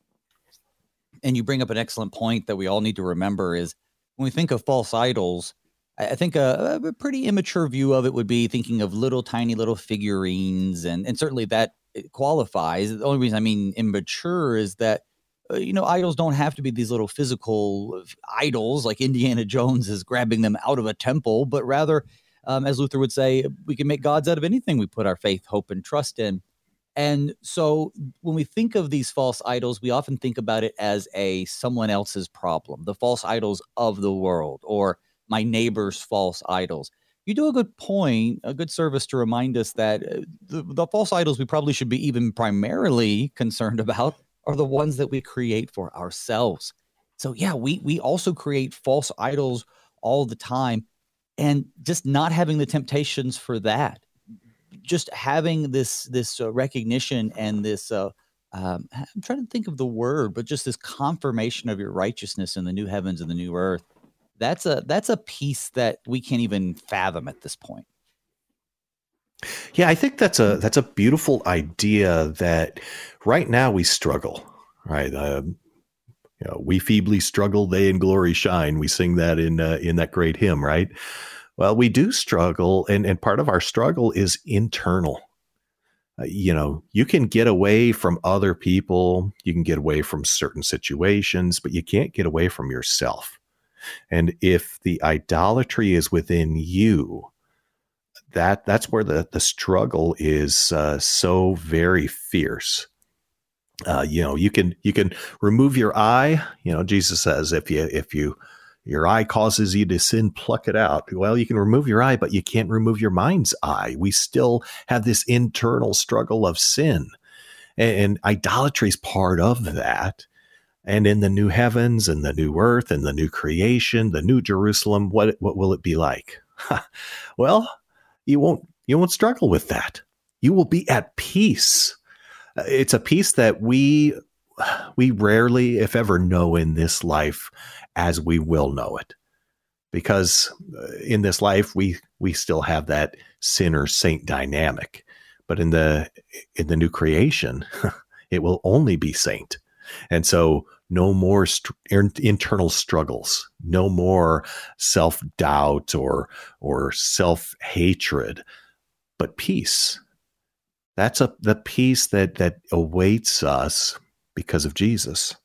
And you bring up an excellent point that we all need to remember is when we think of false idols, I think a, a pretty immature view of it would be thinking of little tiny little figurines, and, and certainly that qualifies. The only reason I mean immature is that, uh, you know, idols don't have to be these little physical idols like Indiana Jones is grabbing them out of a temple, but rather, um, as Luther would say, we can make gods out of anything we put our faith, hope, and trust in. And so when we think of these false idols, we often think about it as a someone else's problem, the false idols of the world, or my neighbor's false idols. You do a good point, a good service to remind us that the, the false idols we probably should be even primarily concerned about are the ones that we create for ourselves. So yeah, we we also create false idols all the time, and just not having the temptations for that, just having this this uh, recognition and this uh, um, I'm trying to think of the word, but just this confirmation of your righteousness in the new heavens and the new earth. That's a that's a piece that we can't even fathom at this point. Yeah, I think that's a that's a beautiful idea that right now we struggle, right? Uh, you know, we feebly struggle, they in glory shine. We sing that in uh, in that great hymn, right? Well, we do struggle, and, and part of our struggle is internal. Uh, you know, you can get away from other people, you can get away from certain situations, but you can't get away from yourself. And if the idolatry is within you, that that's where the, the struggle is uh, so very fierce. Uh, you know, you can you can remove your eye. You know, Jesus says, if you if you your eye causes you to sin, pluck it out. Well, you can remove your eye, but you can't remove your mind's eye. We still have this internal struggle of sin, and, and idolatry is part of that. And in the new heavens and the new earth and the new creation, the new Jerusalem, what what will it be like? Well, you won't you won't struggle with that. You will be at peace. It's a peace that we we rarely, if ever, know in this life as we will know it. because in this life we we still have that sinner saint dynamic, but in the in the new creation it will only be saint. And so no more st- internal struggles, no more self-doubt or or self-hatred, but peace. That's a the peace that that awaits us because of Jesus.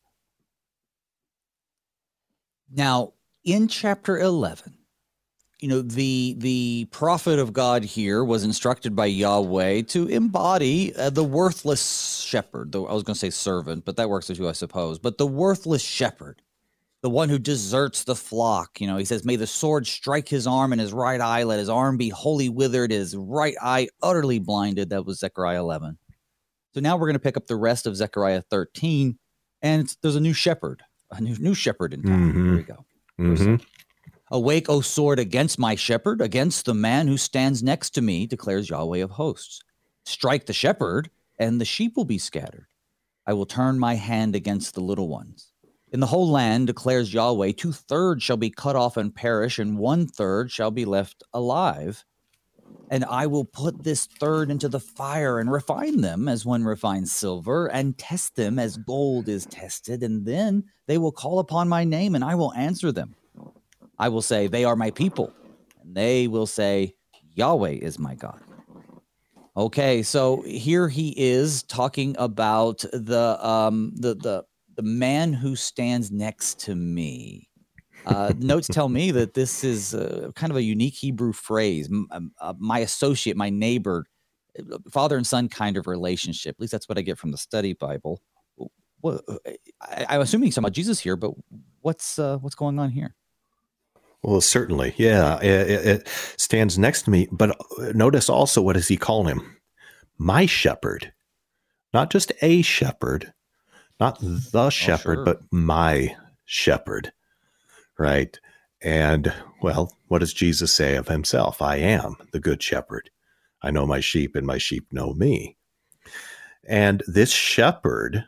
Now, in chapter eleven, you know, the the prophet of God here was instructed by Yahweh to embody uh, the worthless shepherd. The, I was going to say servant, but that works too, I suppose. But the worthless shepherd, the one who deserts the flock. You know, he says, may the sword strike his arm and his right eye. Let his arm be wholly withered, his right eye utterly blinded. That was Zechariah eleven. So now we're going to pick up the rest of Zechariah thirteen, and it's, there's a new shepherd, a new, new shepherd in town. Mm-hmm. Here we go. Mm-hmm. Awake, O sword, against my shepherd, against the man who stands next to me, declares Yahweh of hosts. Strike the shepherd, and the sheep will be scattered. I will turn my hand against the little ones. In the whole land, declares Yahweh, two-thirds shall be cut off and perish, and one-third shall be left alive. And I will put this third into the fire and refine them as one refines silver, and test them as gold is tested, and then they will call upon my name, and I will answer them. I will say, they are my people, and they will say, Yahweh is my God. Okay, so here he is talking about the um, the the the man who stands next to me. Uh, notes tell me that this is uh, kind of a unique Hebrew phrase. M- uh, my associate, my neighbor, father and son kind of relationship. At least that's what I get from the study Bible. Well, I, I'm assuming he's talking about Jesus here, but what's uh, what's going on here? Well, certainly. Yeah, it, it stands next to me. But notice also, what does he call him? My shepherd. Not just a shepherd, not the shepherd, oh, sure. but my shepherd. Right. And, well, what does Jesus say of himself? I am the good shepherd. I know my sheep, and my sheep know me. And this shepherd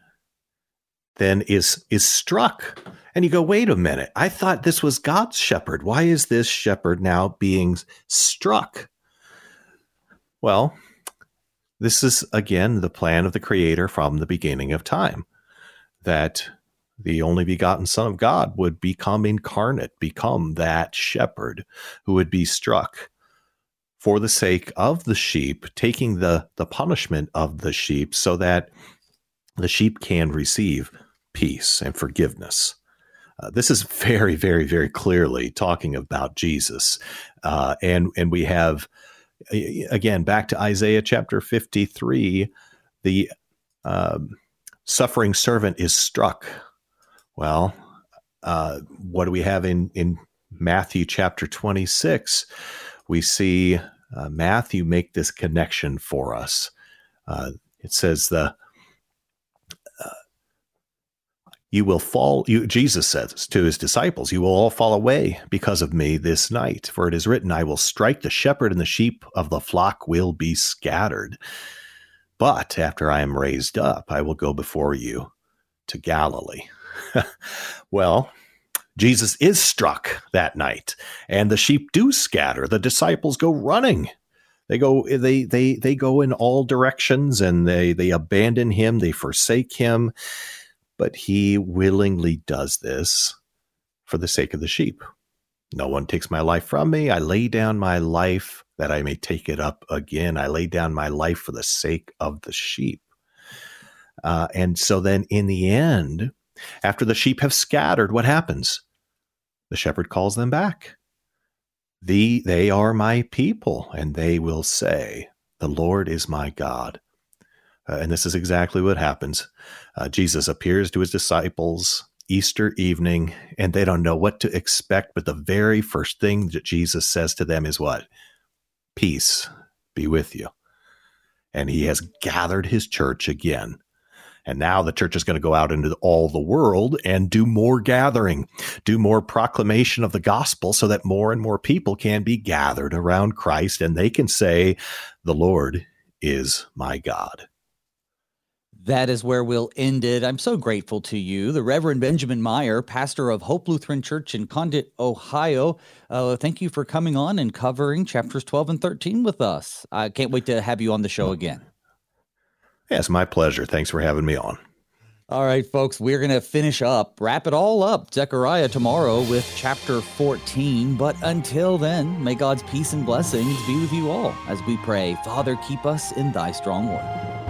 then is is struck. And you go, wait a minute, I thought this was God's shepherd. Why is this shepherd now being struck? Well, this is, again, the plan of the Creator from the beginning of time, that the only begotten Son of God would become incarnate, become that shepherd who would be struck for the sake of the sheep, taking the, the punishment of the sheep so that the sheep can receive peace and forgiveness. Uh, this is very, very, very clearly talking about Jesus. Uh, and, and we have, again, back to Isaiah chapter fifty-three, the um, suffering servant is struck. Well, uh, what do we have in, in Matthew chapter twenty-six? We see uh, Matthew make this connection for us. Uh, it says the You will fall, you, Jesus says to his disciples, you will all fall away because of me this night. For it is written, I will strike the shepherd, and the sheep of the flock will be scattered. But after I am raised up, I will go before you to Galilee. Well, Jesus is struck that night, and the sheep do scatter. The disciples go running. They go, they, they, they go in all directions, and they, they abandon him. They forsake him. But he willingly does this for the sake of the sheep. No one takes my life from me. I lay down my life that I may take it up again. I lay down my life for the sake of the sheep. Uh, and so then in the end, after the sheep have scattered, what happens? The shepherd calls them back. The, they are my people, and they will say, the Lord is my God. Uh, and this is exactly what happens. Uh, Jesus appears to his disciples Easter evening, and they don't know what to expect. But the very first thing that Jesus says to them is what? Peace be with you. And he has gathered his church again. And now the church is going to go out into all the world and do more gathering, do more proclamation of the gospel so that more and more people can be gathered around Christ, and they can say, the Lord is my God. That is where we'll end it. I'm so grateful to you, the Reverend Benjamin Meyer, pastor of Hope Lutheran Church in Condit, Ohio. Uh, thank you for coming on and covering chapters twelve and thirteen with us. I can't wait to have you on the show again. Yeah, it's my pleasure. Thanks for having me on. All right, folks, we're going to finish up, wrap it all up, Zechariah tomorrow with chapter fourteen. But until then, may God's peace and blessings be with you all as we pray, Father, keep us in thy strong word.